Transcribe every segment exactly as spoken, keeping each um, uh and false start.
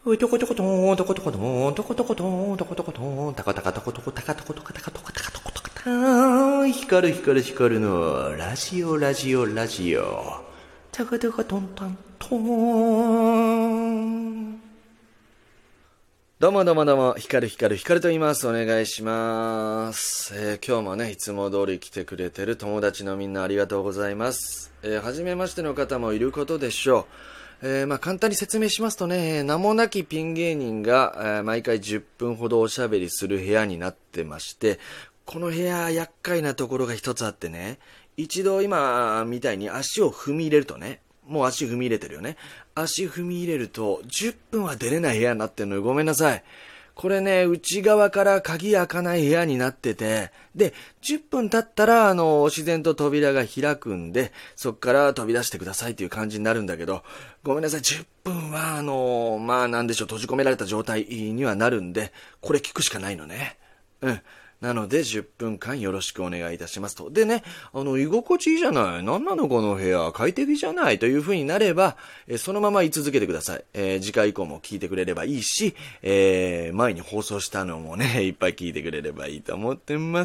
トコトコトーン、トコトコトーン、トコトコトーン、トコトコトーン、タカタカタコトコタカトコトカタカトコタカトコトカターン、光る光る光るの、ラジオラジオラジオ。タカタカトンタントーン。どうもどうもどうも、光る光る光と言います。お願いします。えー、今日もね、いつも通り来てくれてる友達のみんなありがとうございます。えー、初めましての方もいることでしょう。えー、まあ簡単に説明しますとね、名もなきピン芸人が、えー、毎回じゅっぷんほどおしゃべりする部屋になってまして、この部屋厄介なところが一つあってね、一度今みたいに足を踏み入れるとね、もう足踏み入れてるよね。足踏み入れるとじゅっぷんは出れない部屋になってるのよ。ごめんなさい。これね、内側から鍵開かない部屋になってて、で、じゅっぷん経ったら、あの、自然と扉が開くんで、そっから飛び出してくださいっていう感じになるんだけど、ごめんなさい、じゅっぷんは、あの、まあなんでしょう、閉じ込められた状態にはなるんで、これ聞くしかないのね。うん。なので、じゅっぷんかんよろしくお願いいたしますと。でね、あの、居心地いいじゃない。なんなのこの部屋。快適じゃない。という風になれば、えそのまま居続けてください。えー、次回以降も聞いてくれればいいし、えー、前に放送したのもね、いっぱい聞いてくれればいいと思ってます。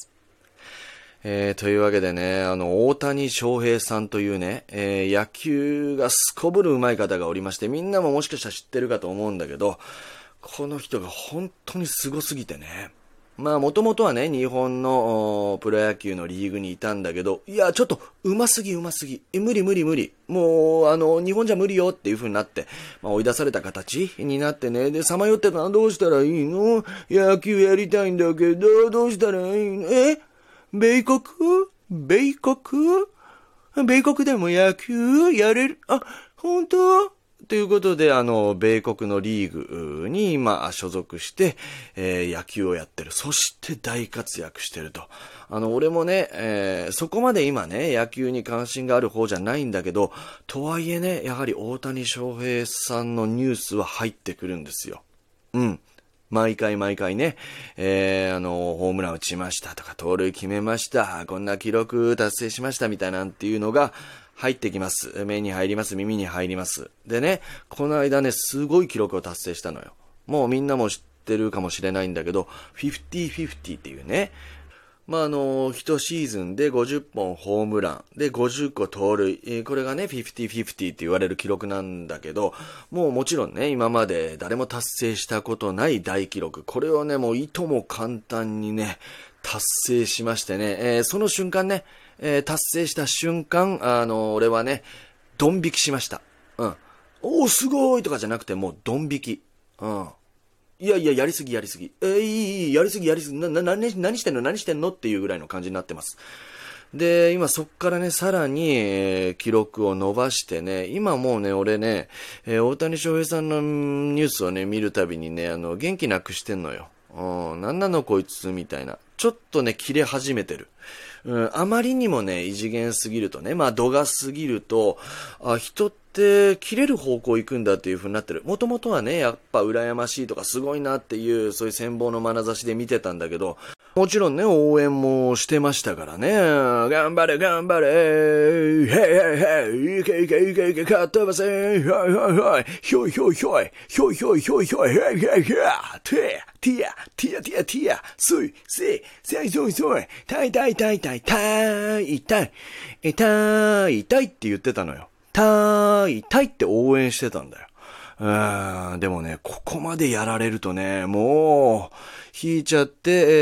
えー、というわけでね、あの、大谷翔平さんというね、えー、野球がすこぶる上手い方がおりまして、みんなももしかしたら知ってるかと思うんだけど、この人が本当にすごすぎてね、まあもともとはね、日本のプロ野球のリーグにいたんだけど、いや、ちょっと上手すぎ上手すぎ。え、無理無理無理。もう、あの、日本じゃ無理よっていう風になって、まあ追い出された形になってね、で、さまよってたのどうしたらいいの？野球やりたいんだけど、どうしたらいいの？え？米国？米国？米国でも野球やれる？あ、本当？ということで、あの、米国のリーグに今所属して、えー、野球をやってる。そして大活躍してると。あの、俺もね、えー、そこまで今ね、野球に関心がある方じゃないんだけど、とはいえね、やはり大谷翔平さんのニュースは入ってくるんですよ。うん。毎回毎回ね、えー、あの、ホームラン打ちましたとか、盗塁決めました、こんな記録達成しましたみたいなんていうのが入ってきます。目に入ります、耳に入ります。でね、この間ね、すごい記録を達成したのよ。もうみんなも知ってるかもしれないんだけど、フィフティフィフティっていうね、まあ、あの、一シーズンでごじゅっぽんホームラン、でごじゅっこ盗塁、えー、これがね、フィフティフィフティって言われる記録なんだけど、もうもちろんね、今まで誰も達成したことない大記録、これをね、もういとも簡単にね、達成しましてね、えー、その瞬間ね、えー、達成した瞬間、あの、俺はね、ドン引きしました。うん。おー、すごいとかじゃなくて、もうドン引き。うん。いやいや、やりすぎやりすぎ。えー、いいいい、やりすぎやりすぎ。な、な、何、何してんの何してんのっていうぐらいの感じになってます。で、今そっからね、さらに、えー、記録を伸ばしてね、今もうね、俺ね、えー、大谷翔平さんのニュースをね、見るたびにね、あの、元気なくしてんのよ。うん、なんなのこいつ、みたいな。ちょっとね、切れ始めてる。うん、あまりにもね、異次元すぎるとね、まあ、度が過ぎると、あ、人って切れる方向行くんだっていう風になってる。もともとはね、やっぱ羨ましいとかすごいなっていう、そういう羨望の眼差しで見てたんだけど、もちろんね、応援もしてましたからね。頑張れ、頑張れ、へいへいへい、いけいけいけいけ、かっ飛ばせ、はいはいはい、ひょいひょいひょい、ひょいひょいひょいひょい、へいへいへい、て、ティア、ティアティアティア、すい、せい、せいそいそい、たいたいたいたい、たい、たい、え、たい、たいって言ってたのよ。たい、たいって応援してたんだよ。うーん、でもね、ここまでやられるとね、もう、引いちゃって、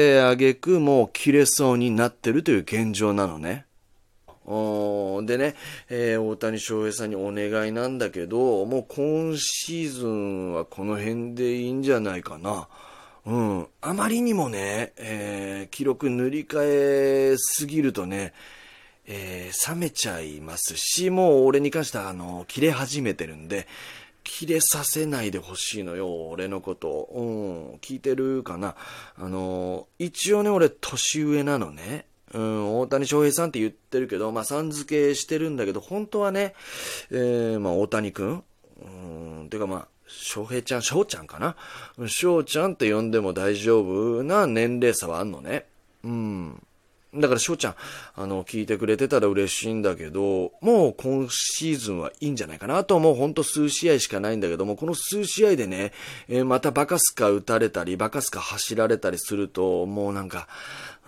えー、あげくもう切れそうになってるという現状なのね。でね、えー、大谷翔平さんにお願いなんだけど、もう今シーズンはこの辺でいいんじゃないかな。うん。あまりにもね、えー、記録塗り替えすぎるとね、えー、冷めちゃいますし、もう俺に関しては、あの、切れ始めてるんで、切れさせないでほしいのよ、俺のこと。うん、聞いてるかな。あの、一応ね、俺、年上なのね。うん、大谷翔平さんって言ってるけど、まあ、さん付けしてるんだけど、本当はね、えー、まあ、大谷くん。うん、てかまあ、翔平ちゃん、翔ちゃんかな。翔ちゃんって呼んでも大丈夫な年齢差はあんのね。うん。 だから翔ちゃん、あの、聞いてくれてたら嬉しいんだけど、もう今シーズンはいいんじゃないかなと思う。ほんと数試合しかないんだけども、この数試合でね、えー、またバカスカ打たれたり、バカスカ走られたりすると、もうなんか、うん、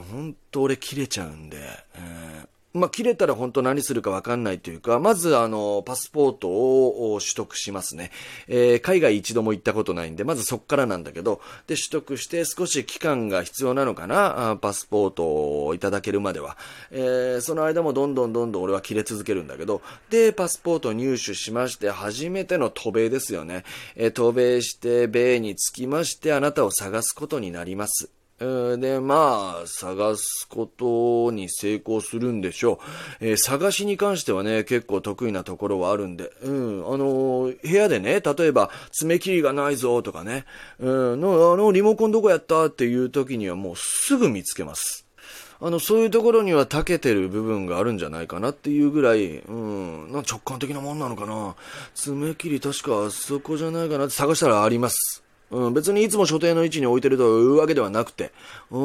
ほんと俺切れちゃうんで、えーまあ、切れたら本当何するか分かんないというか、まずあの、パスポートを取得しますね。えー、海外一度も行ったことないんで、まずそっからなんだけど、で、取得して少し期間が必要なのかな、パスポートをいただけるまでは。えー、その間もどんどんどんどん俺は切れ続けるんだけど、で、パスポートを入手しまして、初めての渡米ですよね。えー、渡米して、米に着きまして、あなたを探すことになります。で、まあ、探すことに成功するんでしょう。えー、探しに関してはね、結構得意なところはあるんで、うん、あのー、部屋でね、例えば、爪切りがないぞとかね、うん、の、あの、リモコンどこやったっていう時にはもうすぐ見つけます。あの、そういうところには長けてる部分があるんじゃないかなっていうぐらい、うん、な直感的なもんなのかな。爪切り確かあそこじゃないかなって探したらあります。うん、別にいつも所定の位置に置いてるというわけではなくて、うん、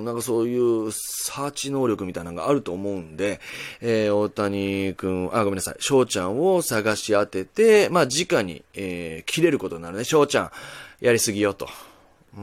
なんかそういうサーチ能力みたいなのがあると思うんで、えー、大谷くん、あ、ごめんなさい、翔ちゃんを探し当てて、まあ、直に、えー、切れることになるね。翔ちゃん、やりすぎよと。うん、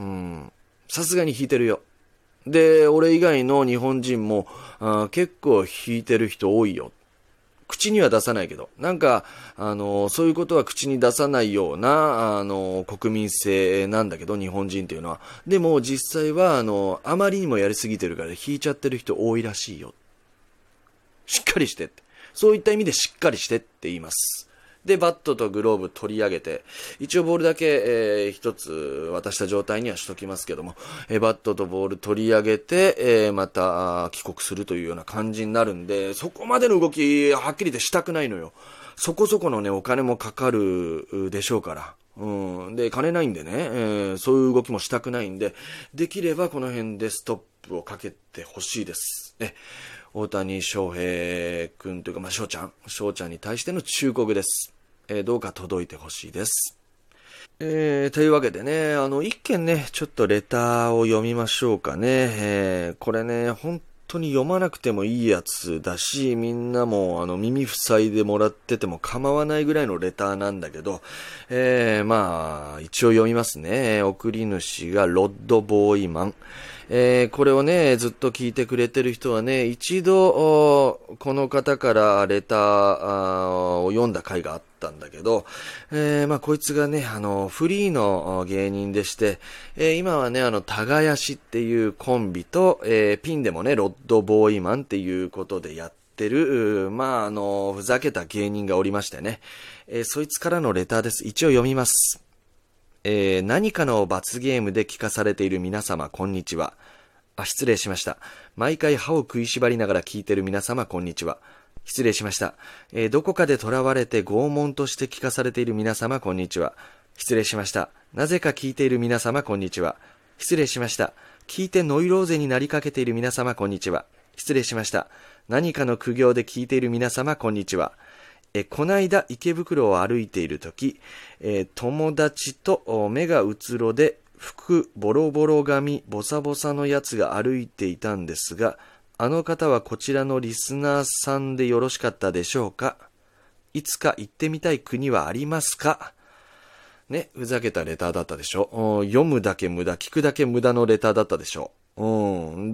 さすがに引いてるよ。で、俺以外の日本人も、あ結構引いてる人多いよ。口には出さないけど、なんか、あの、そういうことは口に出さないような、あの、国民性なんだけど、日本人っていうのは。でも、実際は、あの、あまりにもやりすぎてるから、引いちゃってる人多いらしいよ。しっかりしてって。そういった意味でしっかりしてって言います。で、バットとグローブ取り上げて、一応ボールだけ、えー、一つ渡した状態にはしときますけども、えー、バットとボール取り上げて、えー、また帰国するというような感じになるんで、そこまでの動き、はっきり言ってしたくないのよ。そこそこのね、お金もかかるでしょうから。うん。で、金ないんでね、えー、そういう動きもしたくないんで、できればこの辺でストップをかけてほしいです。え大谷翔平くんというか、まあ、翔ちゃん、翔ちゃんに対しての忠告です。えー、どうか届いてほしいです。えー、というわけでね、あの、一件ね、ちょっとレターを読みましょうかね。えー、これね、本当に読まなくてもいいやつだし、みんなもあの耳塞いでもらってても構わないぐらいのレターなんだけど、えー、まあ、一応読みますね。送り主がロッドボーイマン。えー、これをね、ずっと聞いてくれてる人はね、一度、この方からレターを読んだ回があったんだけど、えー、まあ、こいつがね、あの、フリーの芸人でして、えー、今はね、あの、耕しっていうコンビと、えー、ピンでもね、ロッドボーイマンっていうことでやってる、まあ、あの、ふざけた芸人がおりましてね、えー、そいつからのレターです。一応読みます。えー、何かの罰ゲームで聞かされている皆様、こんにちは。あ、失礼しました。毎回歯を食いしばりながら聞いている皆様、こんにちは。失礼しました。えー、どこかで囚われて拷問として聞かされている皆様、こんにちは。失礼しました。なぜか聞いている皆様、こんにちは。失礼しました。聞いてノイローゼになりかけている皆様、こんにちは。失礼しました。何かの苦行で聞いている皆様、こんにちは。えこないだ池袋を歩いているとき、えー、友達と目がうつろで服ボロボロ髪ボサボサのやつが歩いていたんですが、あの方はこちらのリスナーさんでよろしかったでしょうか。いつか行ってみたい国はありますか。ね、ふざけたレターだったでしょ。読むだけ無駄、聞くだけ無駄のレターだったでしょ。うん。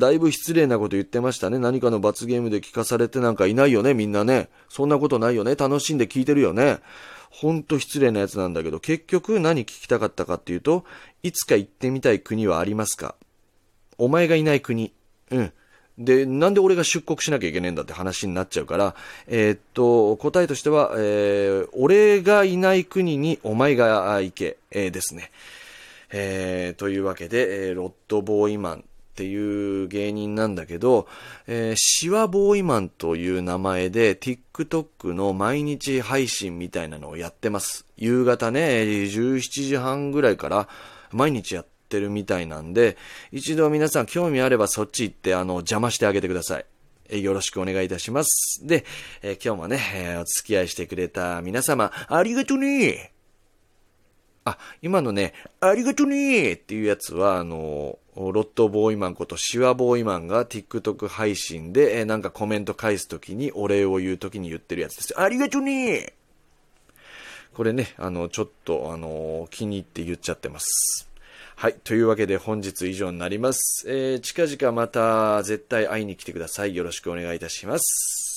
だいぶ失礼なこと言ってましたね。何かの罰ゲームで聞かされてなんかいないよね、みんなね。そんなことないよね。楽しんで聞いてるよね。ほんと失礼なやつなんだけど、結局何聞きたかったかっていうと、いつか行ってみたい国はありますか。お前がいない国。うん。で、なんで俺が出国しなきゃいけねえんだって話になっちゃうから、えー、っと、答えとしては、えー、俺がいない国にお前が行け、えー、ですね。えー、というわけで、えー、ロッドボーイマンっていう芸人なんだけど、えー、シワボーイマンという名前で TikTok の毎日配信みたいなのをやってます。夕方ね、じゅうしちじはんぐらいから毎日やってるみたいなんで、一度皆さん興味あればそっち行ってあの邪魔してあげてください。えよろしくお願いいたします。で、えー、今日もね、えー、お付き合いしてくれた皆様、ありがとうね。あ、今のね、ありがとうねっていうやつは、あの、 ロットボーイマンことシワボーイマンが TikTok 配信で、えー、なんかコメント返すときにお礼を言うときに言ってるやつです。ありがとうね。これね、あの、ちょっと、あのー、気に入って言っちゃってます。はい。というわけで本日以上になります。えー、近々また絶対会いに来てください。よろしくお願いいたします。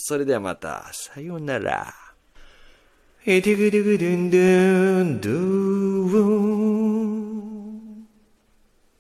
それではまた、さようなら。えてぐるぐるんどんどん